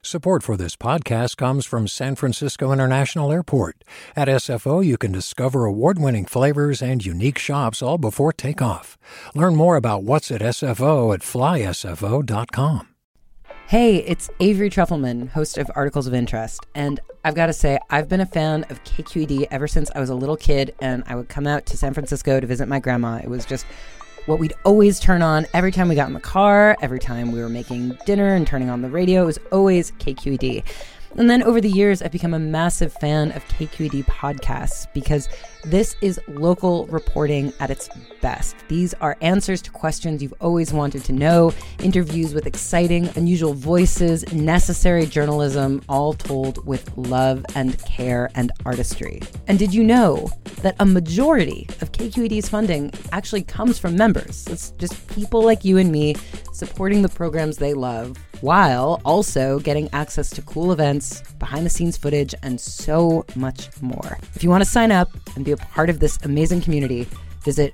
Support for this podcast comes from San Francisco International Airport. At SFO, you can discover award-winning flavors and unique shops all before takeoff. Learn more about what's at SFO at flysfo.com. Hey, it's Avery Trufelman, host of Articles of Interest, and I've got to say, I've been a fan of KQED ever since I was a little kid, and I would come out to San Francisco to visit my grandma. It was just what we'd always turn on every time we got in the car, every time we were making dinner and turning on the radio. It was always KQED. And then over the years, I've become a massive fan of KQED podcasts because this is local reporting at its best. These are answers to questions you've always wanted to know, interviews with exciting, unusual voices, necessary journalism, all told with love and care and artistry. And did you know that a majority of KQED's funding actually comes from members? It's just people like you and me supporting the programs they love, while also getting access to cool events, behind-the-scenes footage, and so much more. If you want to sign up and be a part of this amazing community, visit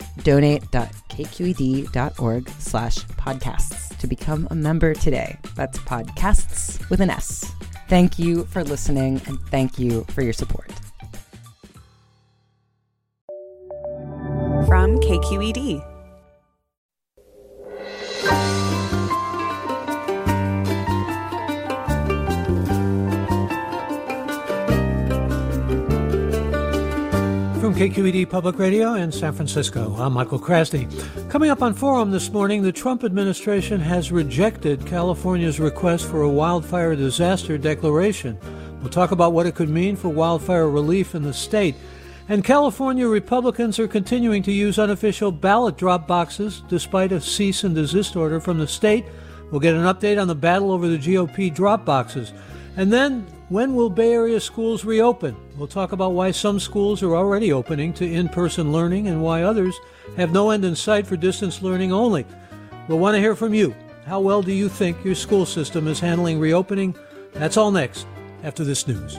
donate.kqed.org/podcasts to become a member today. That's podcasts with an S. Thank you for listening, and thank you for your support. From KQED. From KQED Public Radio in San Francisco, I'm Michael Krasny. Coming up on Forum this morning, the Trump administration has rejected California's request for a wildfire disaster declaration. We'll talk about what it could mean for wildfire relief in the state. And California Republicans are continuing to use unofficial ballot drop boxes despite a cease and desist order from the state. We'll get an update on the battle over the GOP drop boxes. And then, when will Bay Area schools reopen? We'll talk about why some schools are already opening to in-person learning and why others have no end in sight for distance learning only. We'll want to hear from you. How well do you think your school system is handling reopening? That's all next, after this news.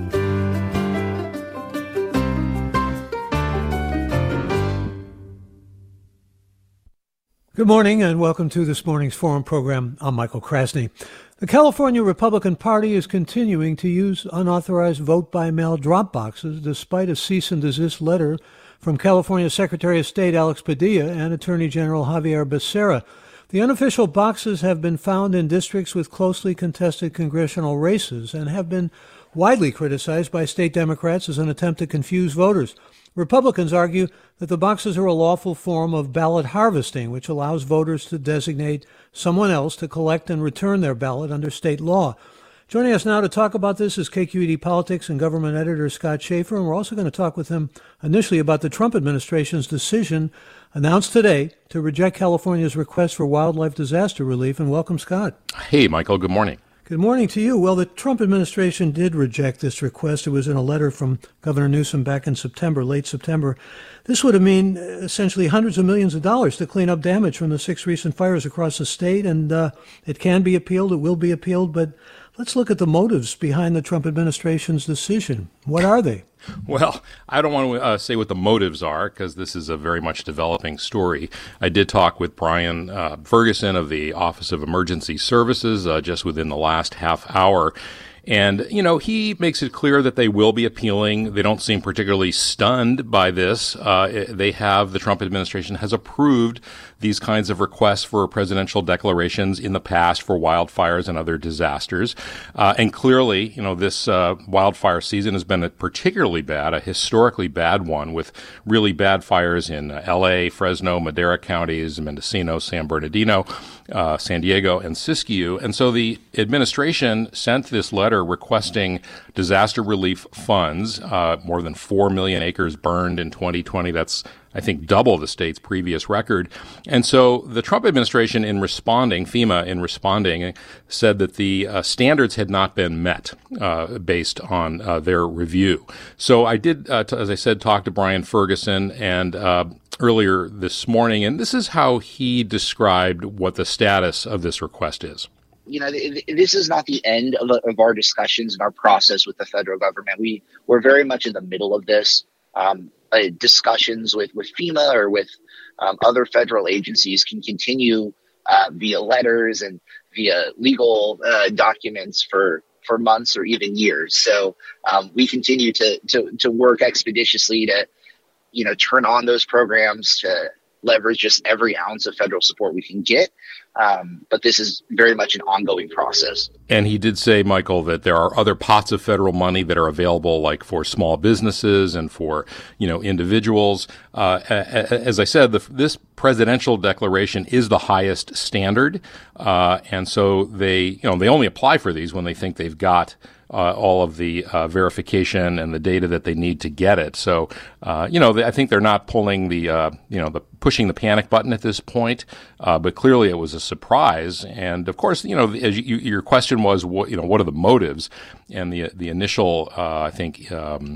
Good morning and welcome to this morning's Forum program. I'm Michael Krasny. The California Republican Party is continuing to use unauthorized vote-by-mail drop boxes despite a cease and desist letter from California Secretary of State Alex Padilla and Attorney General Javier Becerra. The unofficial boxes have been found in districts with closely contested congressional races and have been widely criticized by state Democrats as an attempt to confuse voters. Republicans argue that the boxes are a lawful form of ballot harvesting, which allows voters to designate someone else to collect and return their ballot under state law. Joining us now to talk about this is KQED Politics and Government Editor Scott Shafer, and we're also going to talk with him initially about the Trump administration's decision announced today to reject California's request for wildlife disaster relief. And welcome, Scott. Hey, Michael. Good morning. Good morning to you. Well, the Trump administration did reject this request. It was in a letter from Governor Newsom back in September, late September. This would have mean essentially hundreds of millions of dollars to clean up damage from the 6 recent fires across the state. And it can be appealed. It will be appealed. But let's look at the motives behind the Trump administration's decision. What are they? Well, I don't want to say what the motives are because this is a very much developing story. I did talk with Brian Ferguson of the Office of Emergency Services just within the last half hour. And, you know, he makes it clear that they will be appealing. They don't seem particularly stunned by this. The Trump administration has approved these kinds of requests for presidential declarations in the past for wildfires and other disasters. And clearly, you know, this wildfire season has been particularly bad, a historically bad one with really bad fires in L.A., Fresno, Madera counties, Mendocino, San Bernardino, San Diego, and Siskiyou. And so the administration sent this letter requesting disaster relief funds, more than 4 million acres burned in 2020. That's, I think, double the state's previous record. And so the Trump administration FEMA in responding, said that the standards had not been met based on their review. So I did, as I said, talk to Brian Ferguson and earlier this morning, and this is how he described what the status of this request is. You know, this is not the end of our discussions and our process with the federal government. We're very much in the middle of this. Discussions with FEMA or with other federal agencies can continue via letters and via legal documents for months or even years. So we continue to work expeditiously to, turn on those programs, to leverage just every ounce of federal support we can get. But this is very much an ongoing process. And he did say, Michael, that there are other pots of federal money that are available, like for small businesses and for, individuals. As I said, this presidential declaration is the highest standard. And so they only apply for these when they think they've got all of the verification and the data that they need to get it. So, I think they're not pulling pushing the panic button at this point. But clearly it was a surprise. And of course, as your question was, what are the motives? And the initial, I think,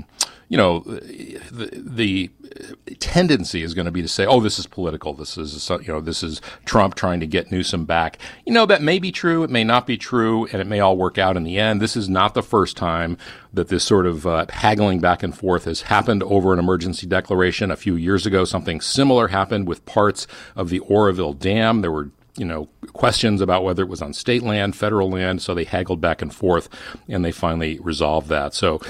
the tendency is going to be to say, oh, this is political. This is Trump trying to get Newsom back. That may be true. It may not be true. And it may all work out in the end. This is not the first time that this sort of haggling back and forth has happened over an emergency declaration. A few years ago, something similar happened with parts of the Oroville Dam. There were questions about whether it was on state land, federal land, so they haggled back and forth, and they finally resolved that. So,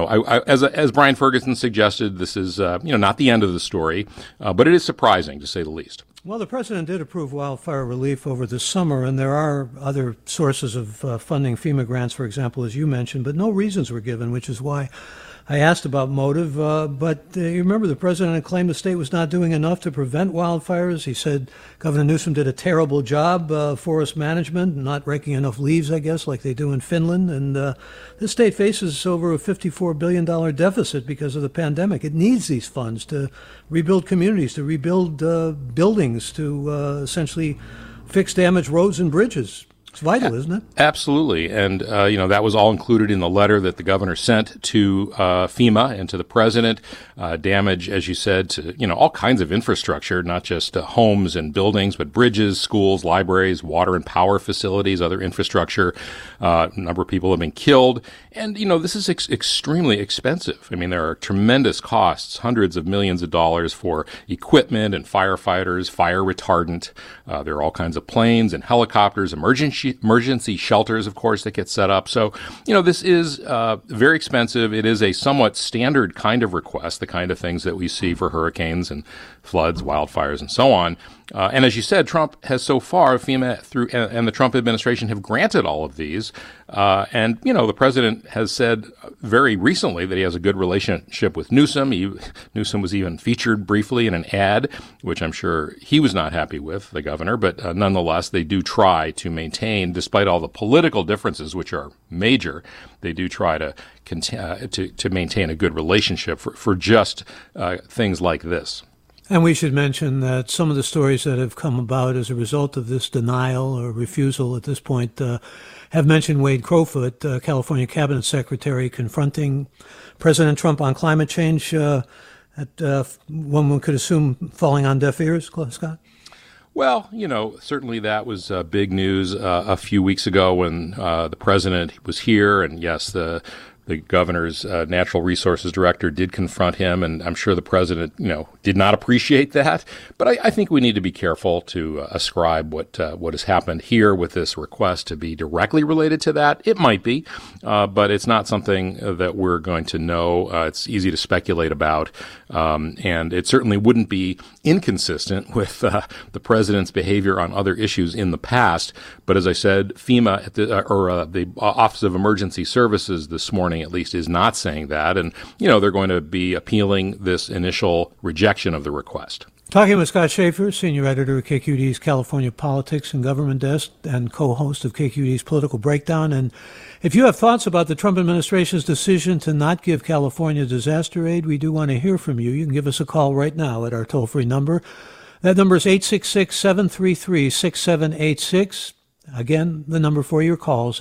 as Brian Ferguson suggested, this is, not the end of the story, but it is surprising, to say the least. Well, the president did approve wildfire relief over the summer, and there are other sources of funding, FEMA grants, for example, as you mentioned, but no reasons were given, which is why I asked about motive. But you remember the president claimed the state was not doing enough to prevent wildfires. He said Governor Newsom did a terrible job, forest management, not raking enough leaves, I guess, like they do in Finland. And this state faces over a $54 billion deficit because of the pandemic. It needs these funds to rebuild communities, to rebuild buildings, to essentially fix damaged roads and bridges. It's vital, isn't it? Absolutely. And, that was all included in the letter that the governor sent to FEMA and to the president. Damage, as you said, to, all kinds of infrastructure, not just homes and buildings, but bridges, schools, libraries, water and power facilities, other infrastructure. A number of people have been killed. And, this is extremely expensive. I mean, there are tremendous costs, hundreds of millions of dollars for equipment and firefighters, fire retardant. There are all kinds of planes and helicopters, emergency shelters, of course, that get set up. So, this is very expensive. It is a somewhat standard kind of request, the kind of things that we see for hurricanes and floods, wildfires, and so on. And as you said, Trump has so far, FEMA and the Trump administration have granted all of these. And the president has said very recently that he has a good relationship with Newsom. Newsom was even featured briefly in an ad, which I'm sure he was not happy with, the governor. But nonetheless, they do try to maintain, despite all the political differences, which are major, they do try to maintain a good relationship for just things like this. And we should mention that some of the stories that have come about as a result of this denial or refusal at this point have mentioned Wade Crowfoot, California cabinet secretary, confronting President Trump on climate change, one could assume falling on deaf ears, Scott? Well, certainly that was big news a few weeks ago when the president was here. And yes, the governor's natural resources director did confront him, and I'm sure the president, did not appreciate that. But I think we need to be careful to ascribe what has happened here with this request to be directly related to that. It might be, but it's not something that we're going to know. It's easy to speculate about, and it certainly wouldn't be inconsistent with the president's behavior on other issues in the past. But as I said, FEMA the Office of Emergency Services this morning, at least, is not saying that. And, they're going to be appealing this initial rejection of the request. Talking with Scott Shafer, senior editor of KQED's California Politics and Government Desk and co-host of KQED's Political Breakdown. And if you have thoughts about the Trump administration's decision to not give California disaster aid, we do want to hear from you. You can give us a call right now at our toll-free number. That number is 866-733-6786. Again, the number for your calls,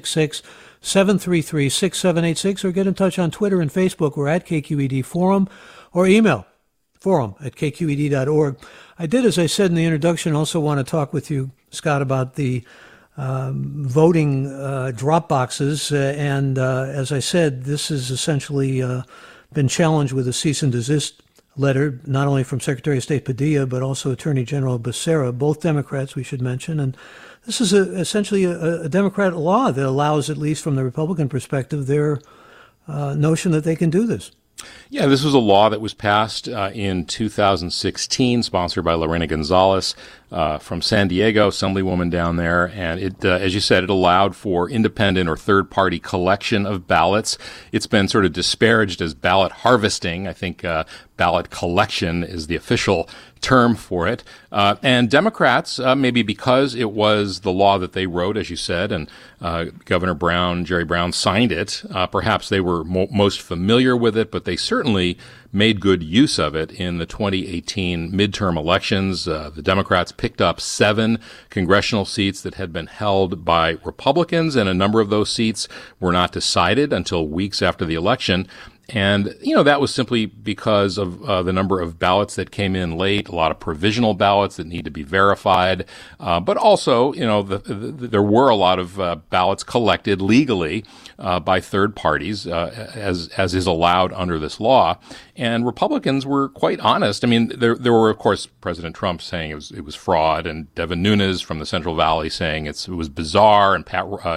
866-733-6786, or get in touch on Twitter and Facebook. We're at KQED Forum, or email forum@kqed.org. I did, as I said in the introduction, also want to talk with you, Scott, about the voting drop boxes. And as I said, this has essentially been challenged with a cease and desist letter, not only from Secretary of State Padilla, but also Attorney General Becerra, both Democrats, we should mention. And this is essentially a Democrat law that allows, at least from the Republican perspective, their notion that they can do this. Yeah, this was a law that was passed in 2016, sponsored by Lorena Gonzalez from San Diego, assemblywoman down there. And it, as you said, it allowed for independent or third-party collection of ballots. It's been sort of disparaged as ballot harvesting. I think ballot collection is the official term for it. And Democrats, maybe because it was the law that they wrote, as you said, and Governor Brown, Jerry Brown, signed it, perhaps they were most familiar with it, but they certainly made good use of it in the 2018 midterm elections. The Democrats picked up 7 congressional seats that had been held by Republicans, and a number of those seats were not decided until weeks after the election. And, that was simply because of the number of ballots that came in late, a lot of provisional ballots that need to be verified. But also, there were a lot of ballots collected legally by third parties, as is allowed under this law. And Republicans were quite honest. I mean, there were, of course, President Trump saying it was fraud, and Devin Nunes from the Central Valley saying it was bizarre, and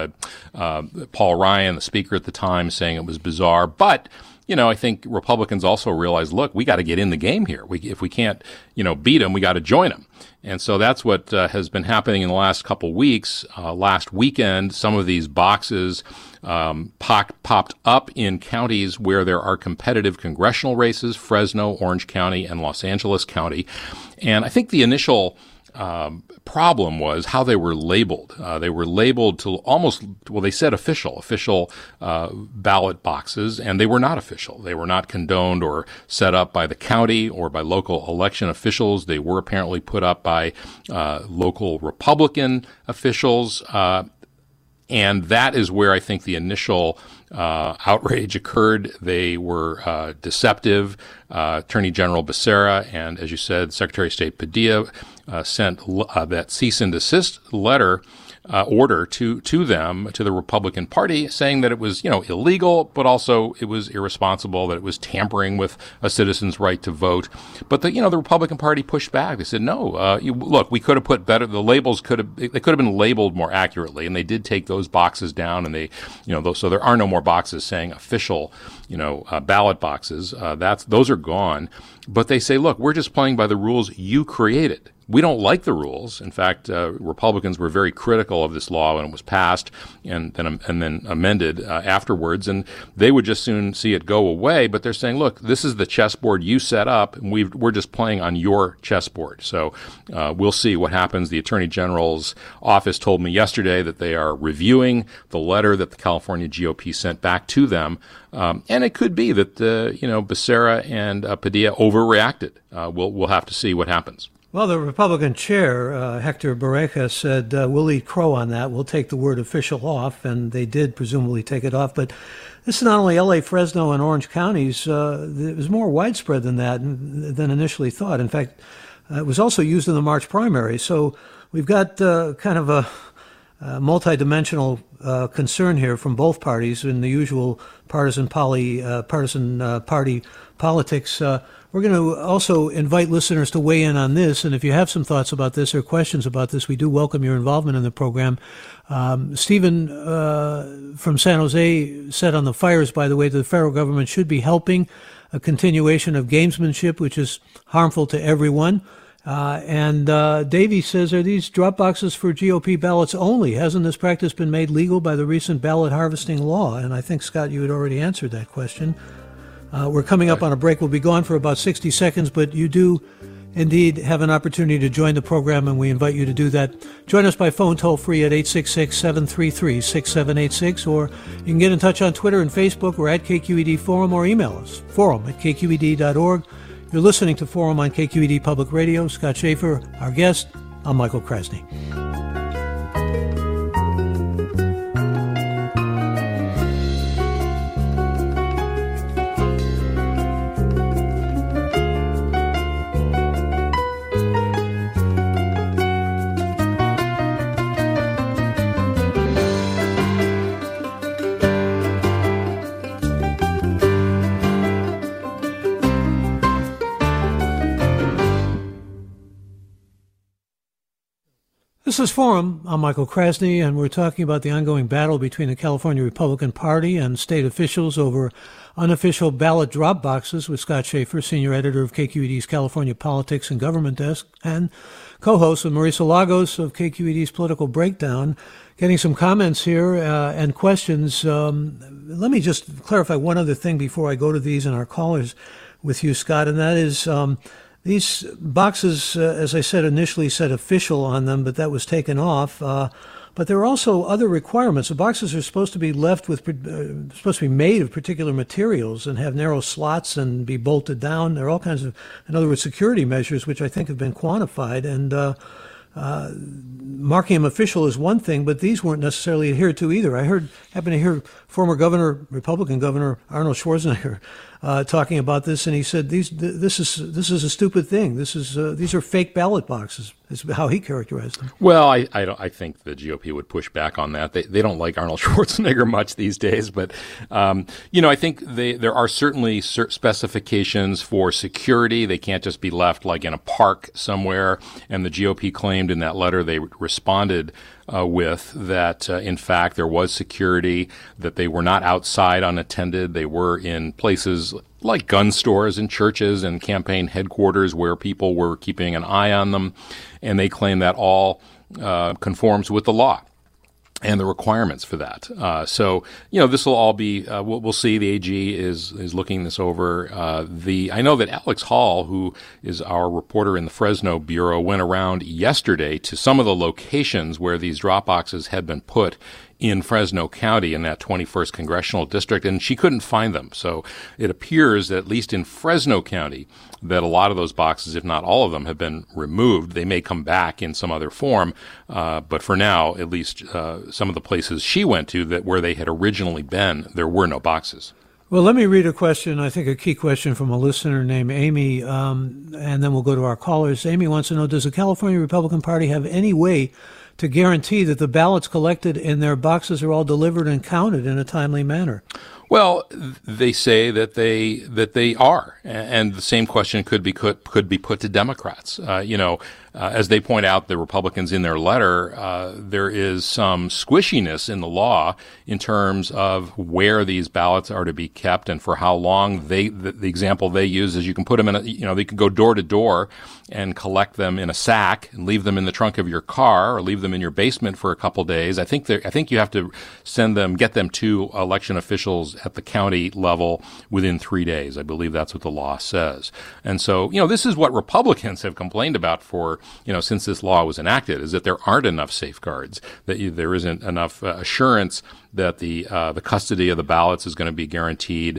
Paul Ryan, the speaker at the time, saying it was bizarre. But I think Republicans also realized, look, we got to get in the game here. If we can't, beat them, we got to join them. And so that's what has been happening in the last couple weeks. Last weekend, some of these boxes popped up in counties where there are competitive congressional races: Fresno, Orange County, and Los Angeles County. And I think the initial problem was how they were labeled. They were labeled to they said official ballot boxes, and they were not official. They were not condoned or set up by the county or by local election officials. They were apparently put up by local Republican officials. And that is where I think the initial outrage occurred. They were deceptive. Attorney General Becerra and, as you said, Secretary of State Padilla sent that cease and desist letter order to them, to the Republican Party, saying that it was, illegal, but also it was irresponsible, that it was tampering with a citizen's right to vote. But the Republican Party pushed back. They said, no, look, we could have put better, the labels could have been labeled more accurately, and they did take those boxes down, and they, so there are no more boxes saying official, ballot boxes. Those are gone. But they say, look, we're just playing by the rules you created. We don't like the rules. In fact, Republicans were very critical of this law when it was passed and then amended afterwards, and they would just soon see it go away. But they're saying, look, this is the chessboard you set up, and we're just playing on your chessboard. So we'll see what happens. The Attorney General's office told me yesterday that they are reviewing the letter that the California GOP sent back to them, and it could be that Becerra and Padilla overreacted. We'll have to see what happens. Well, the Republican chair, Hector Barreja, said, we'll eat crow on that. We'll take the word official off, and they did presumably take it off. But this is not only L.A., Fresno, and Orange counties. It was more widespread than that, than initially thought. In fact, it was also used in the March primary. So we've got kind of a multidimensional concern here from both parties in the usual partisan party politics. We're going to also invite listeners to weigh in on this, and if you have some thoughts about this or questions about this, we do welcome your involvement in the program. Stephen from San Jose said on the fires, by the way, that the federal government should be helping a continuation of gamesmanship, which is harmful to everyone. And Davey says, are these drop boxes for GOP ballots only? Hasn't this practice been made legal by the recent ballot harvesting law? And I think, Scott, you had already answered that question. We're coming up on a break. We'll be gone for about 60 seconds, but you do indeed have an opportunity to join the program, and we invite you to do that. Join us by phone toll-free at 866-733-6786, or you can get in touch on Twitter and Facebook. We're at KQED Forum, or email us, forum@kqed.org. You're listening to Forum on KQED Public Radio. Scott Schaefer, our guest. I'm Michael Krasny. This is Forum. I'm Michael Krasny, and we're talking about the ongoing battle between the California Republican Party and state officials over unofficial ballot drop boxes with Scott Schaefer, senior editor of KQED's California Politics and Government Desk, and co-host with Marisa Lagos of KQED's Political Breakdown. Getting some comments here and questions. Let me just clarify one other thing before I go to these and our callers with you, Scott, and that is these boxes, as I said, initially said official on them, but that was taken off. But there are also other requirements. The boxes are supposed to be left with, supposed to be made of particular materials and have narrow slots and be bolted down. There are all kinds of, in other words, security measures, which I think have been quantified. And marking them official is one thing, but these weren't necessarily adhered to either. I happened to hear former Republican Governor Arnold Schwarzenegger talking about this, and he said this is a stupid thing. These are fake ballot boxes, is how he characterized them. Well, I think the GOP would push back on that. They don't like Arnold Schwarzenegger much these days, but I think there are certainly specifications for security. They can't just be left like in a park somewhere. And the GOP claimed in that letter they responded with that, in fact, there was security, that they were not outside unattended. They were in places like gun stores and churches and campaign headquarters where people were keeping an eye on them. And they claim that all conforms with the law and the requirements for that. So this will all be, we'll see. The AG is looking this over. I know that Alex Hall, who is our reporter in the Fresno Bureau, went around yesterday to some of the locations where these drop boxes had been put in Fresno County in that 21st congressional district, and she couldn't find them. So it appears that at least in Fresno County, that a lot of those boxes, if not all of them, have been removed. They may come back in some other form, but for now, at least some of the places she went to where they had originally been, there were no boxes. Well, let me read a question, I think a key question from a listener named Amy, and then we'll go to our callers. Amy wants to know, does the California Republican Party have any way to guarantee that the ballots collected in their boxes are all delivered and counted in a timely manner? Well, they say that they are, and the same question could be put to Democrats. As they point out, the Republicans in their letter, there is some squishiness in the law in terms of where these ballots are to be kept and for how long. The example they use is you can put them in they can go door to door and collect them in a sack and leave them in the trunk of your car or leave them in your basement for a couple days. I think you have to get them to election officials at the county level within 3 days. I believe that's what the law says. And so, this is what Republicans have complained about since this law was enacted, is that there aren't enough safeguards, that there isn't enough assurance that the custody of the ballots is going to be guaranteed.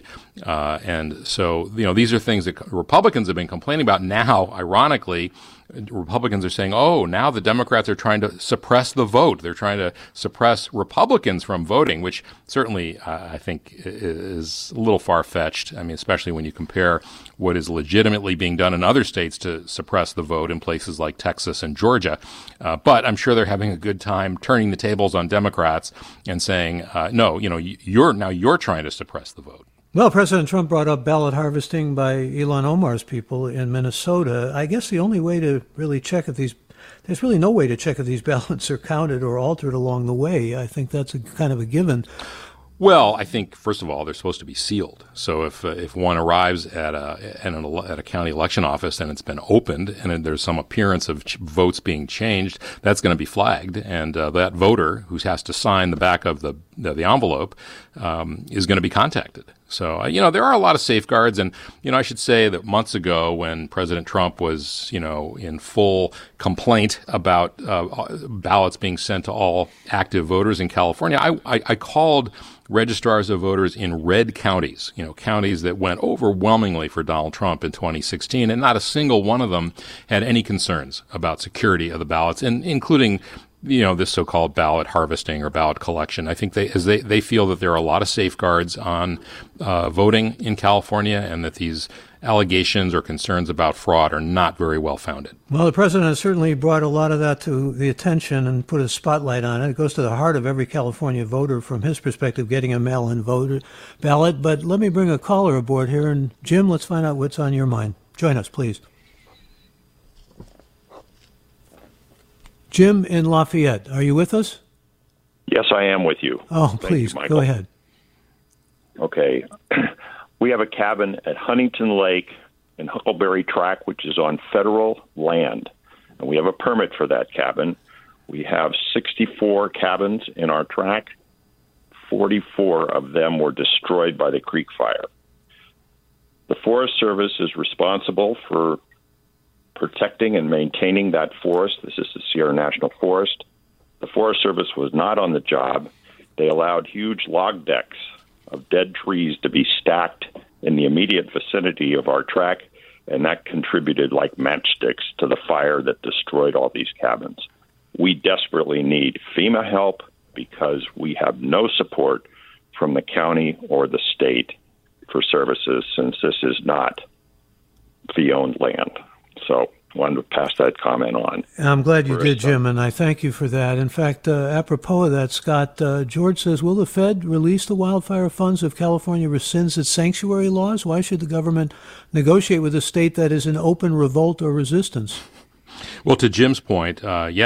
And so, these are things that Republicans have been complaining about. Now, ironically, Republicans are saying, now the Democrats are trying to suppress the vote. They're trying to suppress Republicans from voting, which certainly I think is a little far-fetched. I mean, especially when you compare what is legitimately being done in other states to suppress the vote in places like Texas and Georgia. But I'm sure they're having a good time turning the tables on Democrats and saying, no, you're trying to suppress the vote. Well, President Trump brought up ballot harvesting by Ilhan Omar's people in Minnesota. I guess the only way to really check if there's really no way to check if these ballots are counted or altered along the way. I think that's a kind of a given. Well, I think, first of all, they're supposed to be sealed. So if one arrives at a county election office and it's been opened and there's some appearance of votes being changed, that's going to be flagged. And that voter who has to sign the back of the envelope is going to be contacted. So, there are a lot of safeguards. And, I should say that months ago when President Trump was, in full complaint about ballots being sent to all active voters in California, I called registrars of voters in red counties, counties that went overwhelmingly for Donald Trump in 2016, and not a single one of them had any concerns about security of the ballots, and including this so-called ballot harvesting or ballot collection. I think they feel that there are a lot of safeguards on voting in California, and that these allegations or concerns about fraud are not very well founded. Well, the president has certainly brought a lot of that to the attention and put a spotlight on it. It goes to the heart of every California voter from his perspective, getting a mail-in voter ballot. But let me bring a caller aboard here. And Jim, let's find out what's on your mind. Join us, please. Jim in Lafayette, are you with us? Yes, I am with you. Oh, please, go ahead. Okay. We have a cabin at Huntington Lake and Huckleberry Track, which is on federal land. And we have a permit for that cabin. We have 64 cabins in our track. 44 of them were destroyed by the Creek Fire. The Forest Service is responsible for protecting and maintaining that forest. This is the Sierra National Forest. The Forest Service was not on the job. They allowed huge log decks of dead trees to be stacked in the immediate vicinity of our track, and that contributed like matchsticks to the fire that destroyed all these cabins. We desperately need FEMA help because we have no support from the county or the state for services, since this is not fee-owned land. So I wanted to pass that comment on. I'm glad you did, Jim, and I thank you for that. In fact, apropos of that, Scott, George says, will the Fed release the wildfire funds if California rescinds its sanctuary laws? Why should the government negotiate with a state that is in open revolt or resistance? Well, to Jim's point,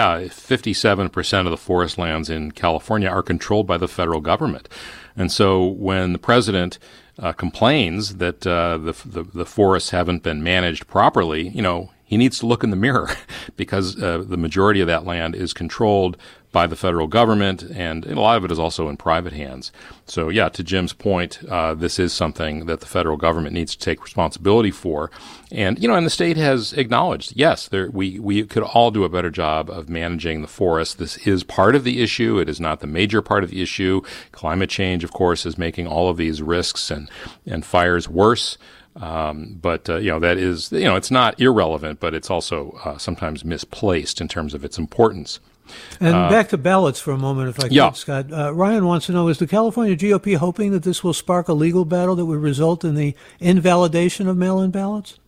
57% of the forest lands in California are controlled by the federal government. And so when the president complains that the forests haven't been managed properly, he needs to look in the mirror because the majority of that land is controlled by the federal government, and a lot of it is also in private hands. So, to Jim's point, this is something that the federal government needs to take responsibility for. And, and the state has acknowledged, yes, we could all do a better job of managing the forest. This is part of the issue. It is not the major part of the issue. Climate change, of course, is making all of these risks and fires worse. But that is, it's not irrelevant, but it's also sometimes misplaced in terms of its importance. And back to ballots for a moment, if I could, Scott. Ryan wants to know, is the California GOP hoping that this will spark a legal battle that would result in the invalidation of mail-in ballots?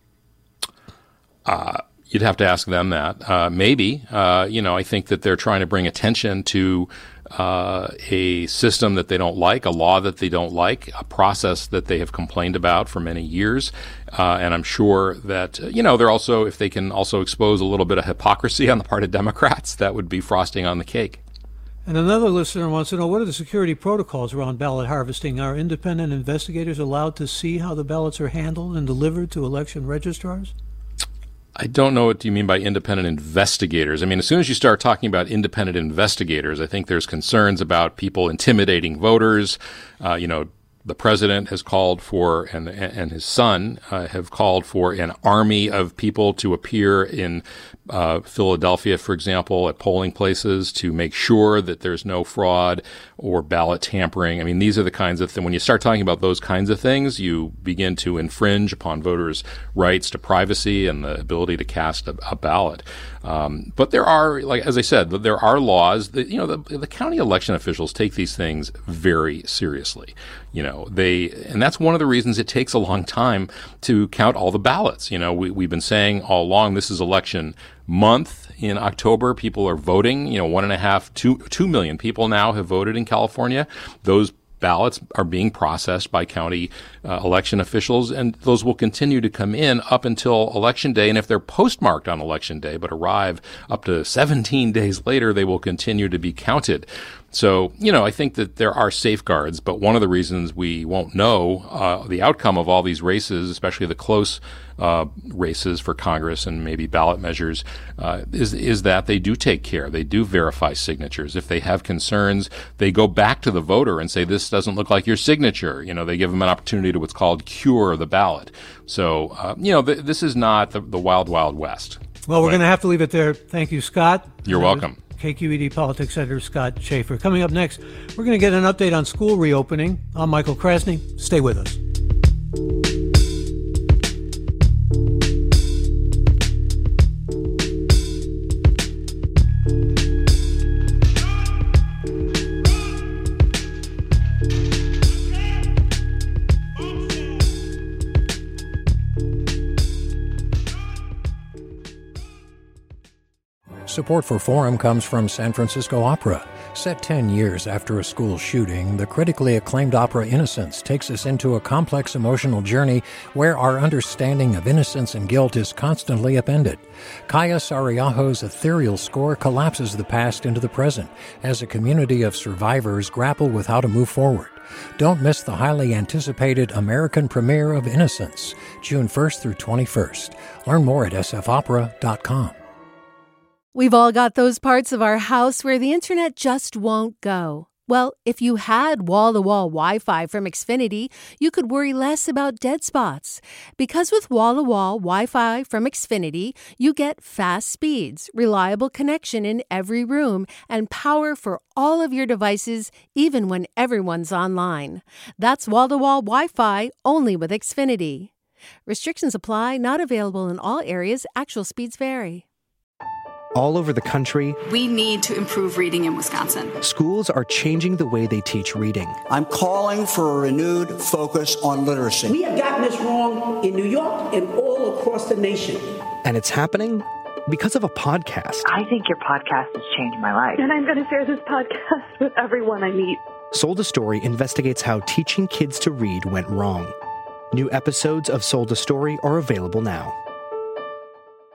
You'd have to ask them that. Maybe. I think that they're trying to bring attention to a system that they don't like, a law that they don't like, a process that they have complained about for many years. And I'm sure that, they're also, if they can also expose a little bit of hypocrisy on the part of Democrats, that would be frosting on the cake. And another listener wants to know, what are the security protocols around ballot harvesting? Are independent investigators allowed to see how the ballots are handled and delivered to election registrars? I don't know what you mean by independent investigators. I mean, as soon as you start talking about independent investigators, I think there's concerns about people intimidating voters. The president has called for, and his son have called for an army of people to appear in Philadelphia, for example, at polling places to make sure that there's no fraud or ballot tampering. I mean, these are the kinds of things, when you start talking about those kinds of things, you begin to infringe upon voters' rights to privacy and the ability to cast a ballot. But there are, as I said, there are laws that, the county election officials take these things very seriously. And that's one of the reasons it takes a long time to count all the ballots. We've been saying all along, this is election month. In October, people are voting. 2 million people now have voted in California. Those ballots are being processed by county election officials, and those will continue to come in up until Election Day. And if they're postmarked on Election Day but arrive up to 17 days later, they will continue to be counted. So, I think that there are safeguards, but one of the reasons we won't know the outcome of all these races, especially the close races for Congress and maybe ballot measures, is that they do take care. They do verify signatures. If they have concerns, they go back to the voter and say, this doesn't look like your signature. They give them an opportunity to what's called cure the ballot. So, this is not the wild, wild west. Well, we're going to have to leave it there. Thank you, Scott. You're welcome. KQED Politics Editor Scott Shafer. Coming up next, we're going to get an update on school reopening. I'm Michael Krasny. Stay with us. Support for Forum comes from San Francisco Opera. Set 10 years after a school shooting, the critically acclaimed opera Innocence takes us into a complex emotional journey where our understanding of innocence and guilt is constantly upended. Kaya Sariaho's ethereal score collapses the past into the present as a community of survivors grapple with how to move forward. Don't miss the highly anticipated American premiere of Innocence, June 1st through 21st. Learn more at sfopera.com. We've all got those parts of our house where the internet just won't go. Well, if you had wall-to-wall Wi-Fi from Xfinity, you could worry less about dead spots. Because with wall-to-wall Wi-Fi from Xfinity, you get fast speeds, reliable connection in every room, and power for all of your devices, even when everyone's online. That's wall-to-wall Wi-Fi only with Xfinity. Restrictions apply, not available in all areas. Actual speeds vary. All over the country, we need to improve reading in Wisconsin. Schools are changing the way they teach reading. I'm calling for a renewed focus on literacy. We have gotten this wrong in New York and all across the nation. And it's happening because of a podcast. I think your podcast has changed my life. And I'm going to share this podcast with everyone I meet. Sold a Story investigates how teaching kids to read went wrong. New episodes of Sold a Story are available now.